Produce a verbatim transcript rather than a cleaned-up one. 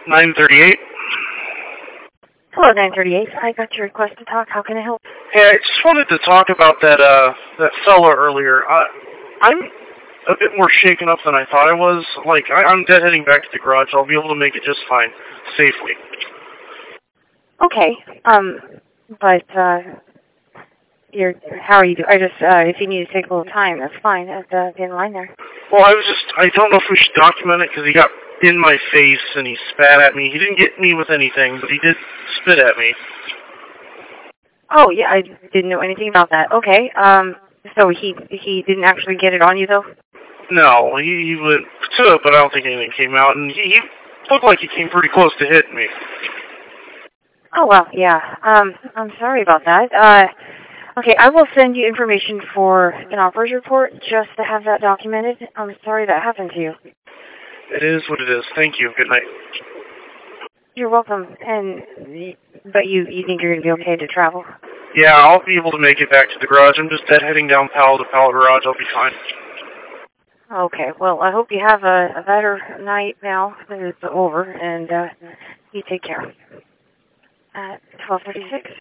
nine thirty-eight. Hello, nine thirty-eight. I got your request to talk. How can I help? Hey, I just wanted to talk about that uh that fella earlier. I, I'm a bit more shaken up than I thought I was. Like, I, I'm deadheading back to the garage. I'll be able to make it just fine, safely. Okay. Um, but uh, you're how are you? I just uh, if you need to take a little time, that's fine. At the in line there. Well, I was just I don't know if we should document it because he got in my face and he spat at me. He didn't get me with anything, but he did spit at me. Oh yeah, I didn't know anything about that. Okay. Um, so he he didn't actually get it on you though. No, he, he went to it, but I don't think anything came out, and he, he looked like he came pretty close to hitting me. Oh well, yeah. Um, I'm sorry about that. Uh, okay, I will send you information for an officers report just to have that documented. I'm sorry that happened to you. It is what it is. Thank you. Good night. You're welcome. And but you you think you're gonna be okay to travel? Yeah, I'll be able to make it back to the garage. I'm just deadheading down Palo to Palo Garage. I'll be fine. Okay. Well, I hope you have a, a better night now that it's over, and uh, you take care. At twelve thirty-six.